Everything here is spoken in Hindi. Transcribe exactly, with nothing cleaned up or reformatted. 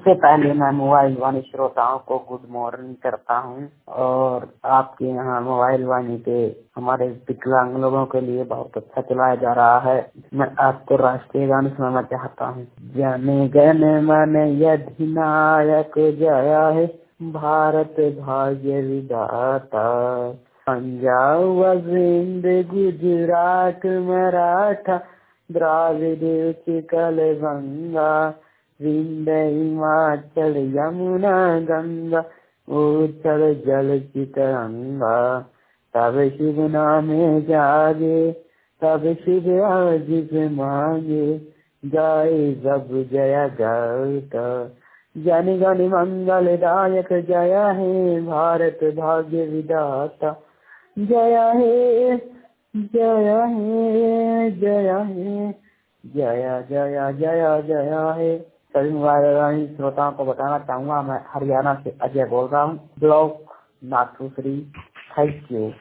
सबसे पहले मैं मोबाइल वाणी श्रोताओं को गुड मॉर्निंग करता हूं और आपके यहाँ मोबाइल वाणी पे हमारे विकलांग लोगों के लिए बहुत अच्छा चलाया जा रहा है। मैं आपको राष्ट्रीय गान सुनाना चाहता हूँ। जन गण मन अधिनायक जया है भारत भाग्य विधाता, पंजाब सिंध गुजरात मराठा द्राविड उत्कल गंगा, विंध्य हिमाचल यमुना गंगा उच्चल जल चितरंगा, तब शिव नामे जागे तब शिव आजीत मांगे, गाए सब जय गाता। जन गण मंगल दायक जय हे भारत भाग्य विधाता, जय हे जय हे जय हे जय जय जय जय हे। सभी मोबाइल श्रोताओं को बताना चाहूंगा, मैं हरियाणा से अजय बोल रहा हूँ, ब्लॉक नाथुश्री। Thank you.